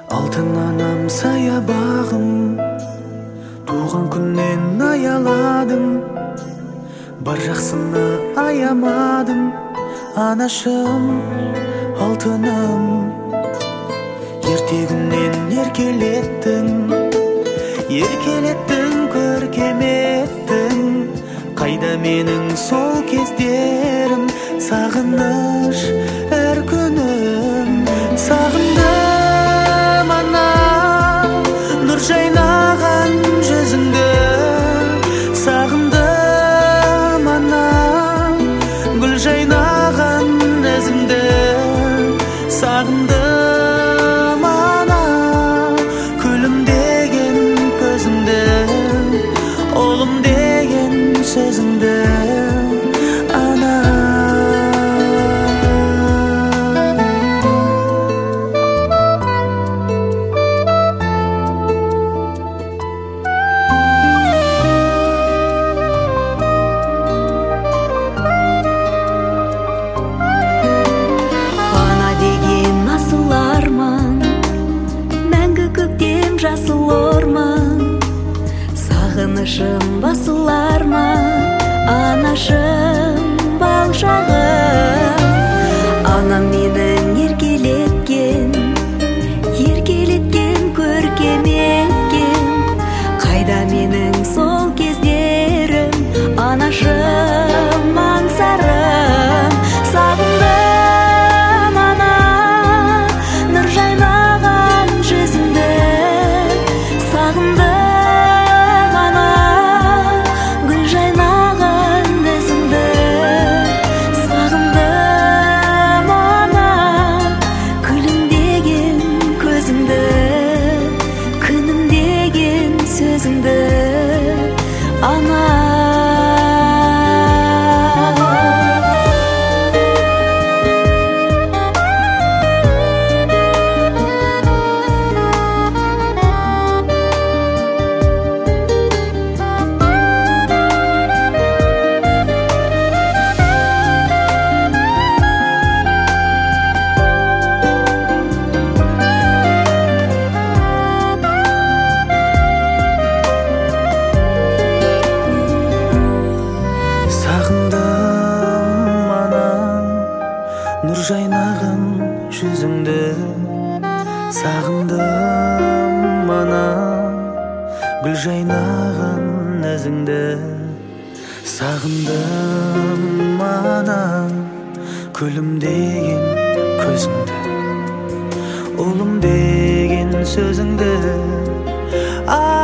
Алтын анам саябағым, туған күннен аяладым, бар жақсыны аямадым. Анашым, алтыным, ертегінен еркелеттің, көркем еттің. Қайда менің сол кездерім, сағыныш әр күнім. Сағындым ана, нұр жайнаған жүзіңді. Сағындым ана, гүл жайнаған ізіңді. Сағындым ана, күлімдеген көзіңді, ұлым деген сөзіңді. Ана, жасыл орман, сағынышым басылар ма? Анашым, бал шағым. Анам менің еркелеткен көркем еткен. Қайда менің сол кездерім, анашым, аңсарым. Сағындым ана, нұр жайнаған жүзіңді. Сағындым ана, гүл жайнаған ізіңді. Сағындым ана, күлімдеген көзіңді, күнімдеген сөзіңді. Ана, нұр жайнаған жүзіңді. Сағындым ана, гүл жайнаған ізіңді. Сағындым ана, күлімдеген көзіңді, ұлым деген сөзіңді.